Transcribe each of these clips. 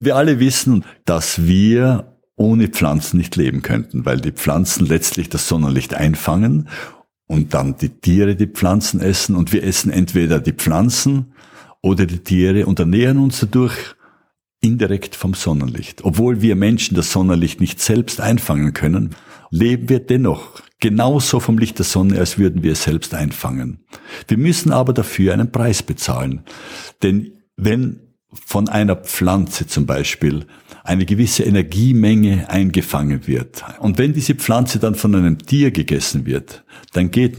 Wir alle wissen, dass wir ohne Pflanzen nicht leben könnten, weil die Pflanzen letztlich das Sonnenlicht einfangen und dann die Tiere die Pflanzen essen und wir essen entweder die Pflanzen oder die Tiere und ernähren uns dadurch indirekt vom Sonnenlicht. Obwohl wir Menschen das Sonnenlicht nicht selbst einfangen können, leben wir dennoch genauso vom Licht der Sonne, als würden wir es selbst einfangen. Wir müssen aber dafür einen Preis bezahlen. Denn wenn von einer Pflanze zum Beispiel eine gewisse Energiemenge eingefangen wird und wenn diese Pflanze dann von einem Tier gegessen wird, dann geht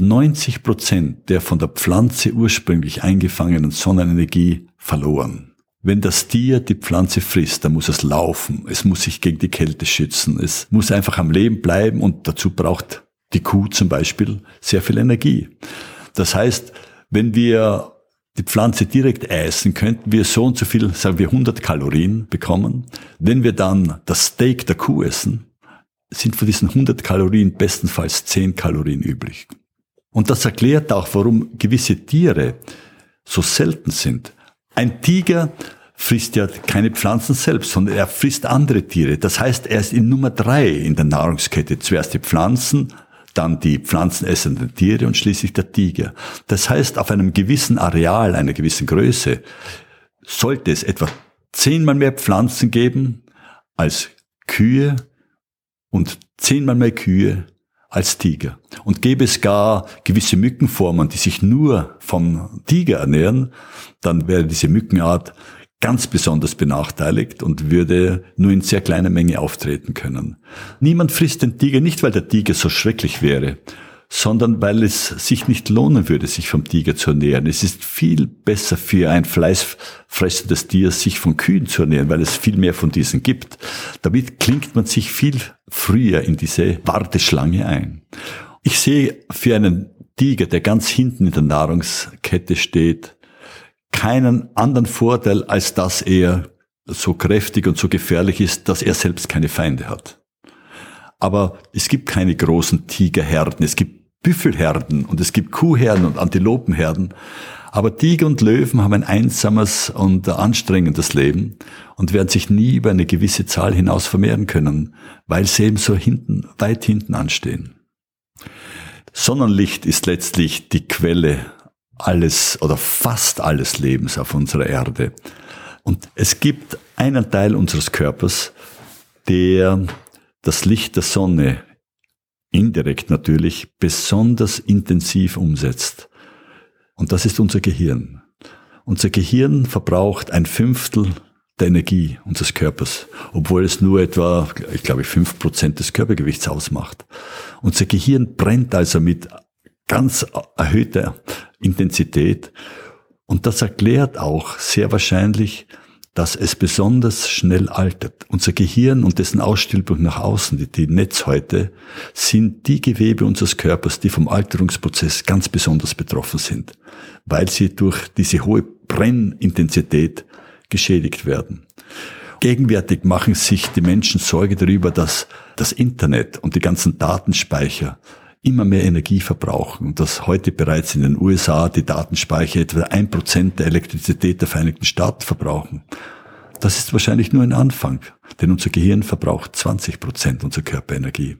90% der von der Pflanze ursprünglich eingefangenen Sonnenenergie verloren. Wenn das Tier die Pflanze frisst, dann muss es laufen, es muss sich gegen die Kälte schützen, es muss einfach am Leben bleiben und dazu braucht die Kuh zum Beispiel sehr viel Energie. Das heißt, wenn wir die Pflanze direkt essen, könnten wir so und so viel, sagen wir 100 Kalorien bekommen. Wenn wir dann das Steak der Kuh essen, sind von diesen 100 Kalorien bestenfalls 10 Kalorien übrig. Und das erklärt auch, warum gewisse Tiere so selten sind. Ein Tiger frisst ja keine Pflanzen selbst, sondern er frisst andere Tiere. Das heißt, er ist in Nummer 3 in der Nahrungskette. Zuerst die Pflanzen, dann die pflanzenessenden Tiere und schließlich der Tiger. Das heißt, auf einem gewissen Areal, einer gewissen Größe, sollte es etwa 10-mal mehr Pflanzen geben als Kühe und 10-mal mehr Kühe als Tiger. Und gäbe es gar gewisse Mückenformen, die sich nur vom Tiger ernähren, dann wäre diese Mückenart ganz besonders benachteiligt und würde nur in sehr kleiner Menge auftreten können. Niemand frisst den Tiger nicht, weil der Tiger so schrecklich wäre, sondern weil es sich nicht lohnen würde, sich vom Tiger zu ernähren. Es ist viel besser für ein fleischfressendes Tier, sich von Kühen zu ernähren, weil es viel mehr von diesen gibt. Damit klingt man sich viel früher in diese Warteschlange ein. Ich sehe für einen Tiger, der ganz hinten in der Nahrungskette steht, keinen anderen Vorteil, als dass er so kräftig und so gefährlich ist, dass er selbst keine Feinde hat. Aber es gibt keine großen Tigerherden, es gibt Büffelherden und es gibt Kuhherden und Antilopenherden. Aber Tiger und Löwen haben ein einsames und anstrengendes Leben und werden sich nie über eine gewisse Zahl hinaus vermehren können, weil sie eben so weit hinten anstehen. Sonnenlicht ist letztlich die Quelle alles oder fast alles Lebens auf unserer Erde. Und es gibt einen Teil unseres Körpers, der das Licht der Sonne indirekt natürlich besonders intensiv umsetzt. Und das ist unser Gehirn. Unser Gehirn verbraucht 1/5 der Energie unseres Körpers, obwohl es nur etwa, 5% des Körpergewichts ausmacht. Unser Gehirn brennt also mit ganz erhöhter Intensität. Und das erklärt auch sehr wahrscheinlich, dass es besonders schnell altert. Unser Gehirn und dessen Ausstülpung nach außen, die Netzhäute, sind die Gewebe unseres Körpers, die vom Alterungsprozess ganz besonders betroffen sind, weil sie durch diese hohe Brennintensität geschädigt werden. Gegenwärtig machen sich die Menschen Sorge darüber, dass das Internet und die ganzen Datenspeicher immer mehr Energie verbrauchen und dass heute bereits in den USA die Datenspeicher etwa 1% der Elektrizität der Vereinigten Staaten verbrauchen. Das ist wahrscheinlich nur ein Anfang, denn unser Gehirn verbraucht 20% unserer Körperenergie.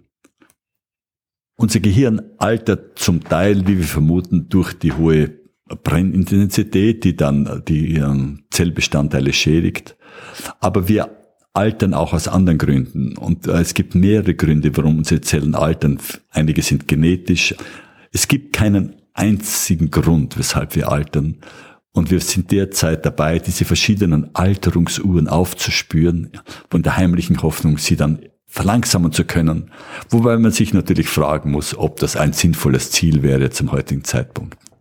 Unser Gehirn altert zum Teil, wie wir vermuten, durch die hohe Brennintensität, die dann die Zellbestandteile schädigt. Aber wir altern auch aus anderen Gründen. Und es gibt mehrere Gründe, warum unsere Zellen altern. Einige sind genetisch. Es gibt keinen einzigen Grund, weshalb wir altern. Und wir sind derzeit dabei, diese verschiedenen Alterungsuhren aufzuspüren, von der heimlichen Hoffnung, sie dann verlangsamen zu können. Wobei man sich natürlich fragen muss, ob das ein sinnvolles Ziel wäre zum heutigen Zeitpunkt.